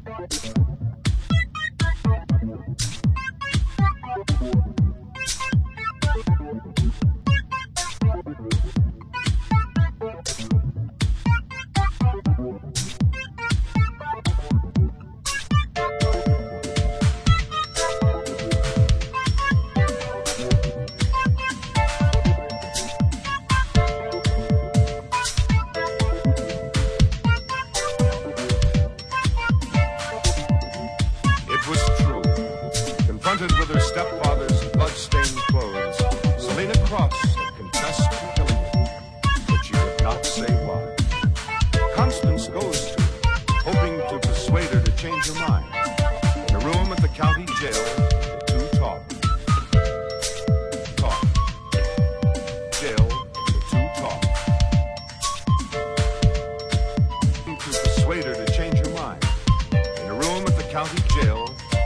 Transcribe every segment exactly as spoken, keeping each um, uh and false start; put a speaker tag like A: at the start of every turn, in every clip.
A: Confronted with her stepfather's blood-stained clothes, Selena Cross had confessed to killing him, but she would not say why. Constance goes to her, hoping to persuade her to change her mind. In a room at the county jail, the two talk. Talk. Jail, the two talk. To persuade her to change her mind. In a room at the county jail,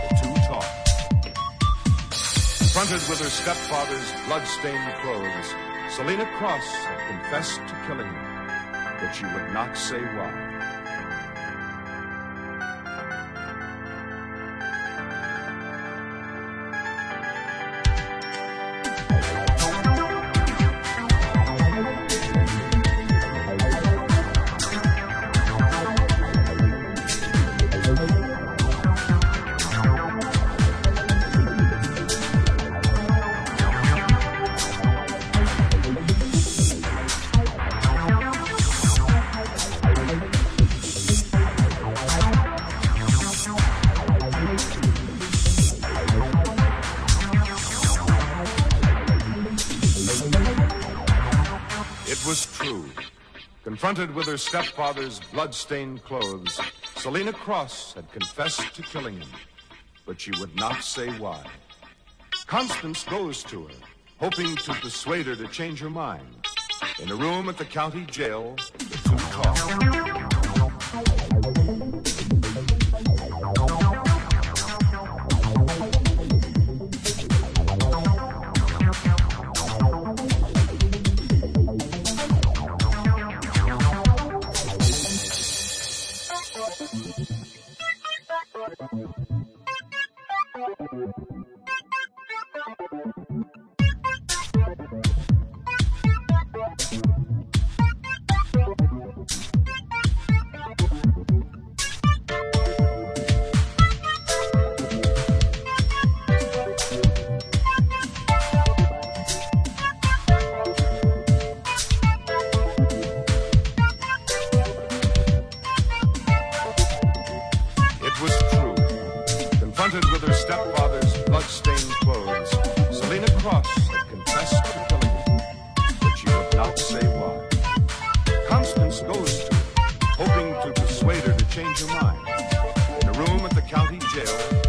A: confronted with her stepfather's blood-stained clothes, Selena Cross had confessed to killing him, but she would not say why. It was true. Confronted with her stepfather's blood-stained clothes, Selena Cross had confessed to killing him, but she would not say why. Constance goes to her, hoping to persuade her to change her mind. In a room at the county jail, the two talk. Confronted with her stepfather's blood-stained clothes, Selena Cross had confessed to killing him, but she would not say why. Constance goes to her, hoping to persuade her to change her mind. In a room at the county jail,